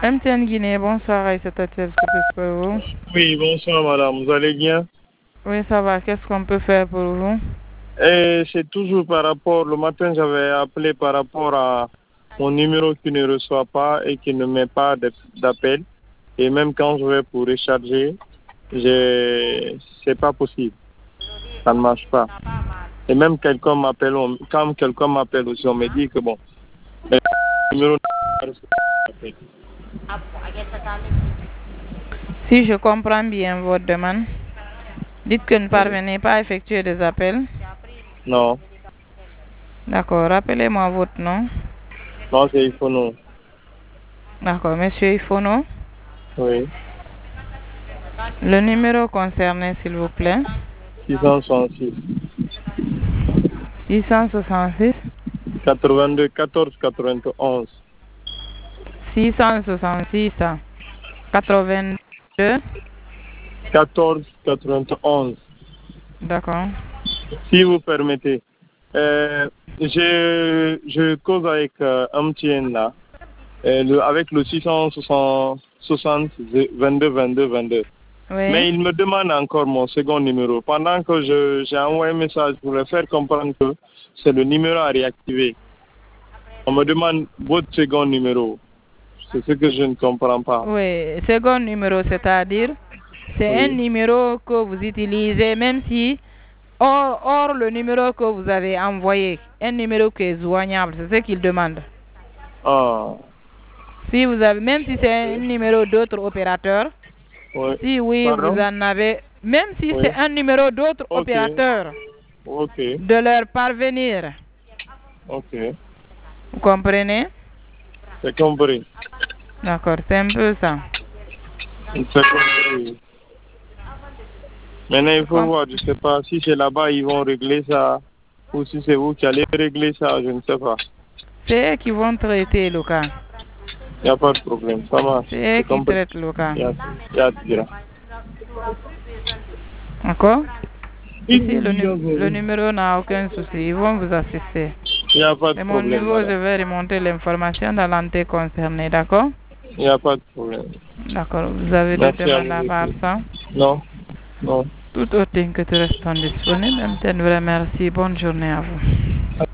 MTN Guinée, bonsoir Aïssata Thiel, que puis-je pour vous? Oui, bonsoir madame, vous allez bien? Oui, ça va, qu'est-ce qu'on peut faire pour vous? C'est toujours par rapport, le matin j'avais appelé par rapport à mon numéro qui ne reçoit pas et qui ne met pas d'appel. Et même quand je vais pour recharger, c'est pas possible, ça ne marche pas. Et même quand quelqu'un m'appelle aussi, on me dit que bon, le numéro ne reçoit pas d'appel. Si je comprends bien votre demande, dites que ne parvenez pas à effectuer des appels. Non, D'accord, rappelez-moi votre nom. non, c'est Ifono. D'accord, monsieur Ifono. Oui, Le numéro concerné, s'il vous plaît. 666. 666 82 14 91. 666 82. 14 91. D'accord. Si vous permettez, je cause avec MTN là, avec le 660 22 22 22. Oui. Mais il me demande encore mon second numéro. Pendant que j'ai envoyé un message pour le faire comprendre que c'est le numéro à réactiver. On me demande votre second numéro. C'est ce que je ne comprends pas. Oui, second numéro, c'est-à-dire, c'est un Oui. numéro que vous utilisez, même si, hors le numéro que vous avez envoyé, un numéro qui est joignable, c'est ce qu'il demande. Ah, Si vous avez, même si c'est un numéro d'autre opérateur, oui. si oui, vous Pardon? en avez, même si Oui. c'est un numéro d'autre Ok. opérateur, Ok. de leur parvenir. Ok. Vous comprenez? C'est compris. D'accord, c'est un peu ça. C'est compris. Maintenant, il faut Comme- voir, je ne sais pas si c'est là-bas, ils vont régler ça, ou si c'est vous qui allez régler ça, je ne sais pas. C'est eux qui vont traiter le cas. Il n'y a pas de problème, ça marche. C'est eux C'est qui compris. traitent le cas. Il y a Tira. D'accord? Ici, le Il numéro n'a aucun souci. Ils vont vous assister. n'y a pas de De mon problème, niveau, je madame. vais remonter l'information dans l'antenne concernée. D'accord? Il n'y a pas de problème. D'accord. Vous avez d'autres Merci à demandes vous à part aussi. ça? Non? Non. Tout autre que tu restes disponible. Je vous remercie. Bonne journée à vous.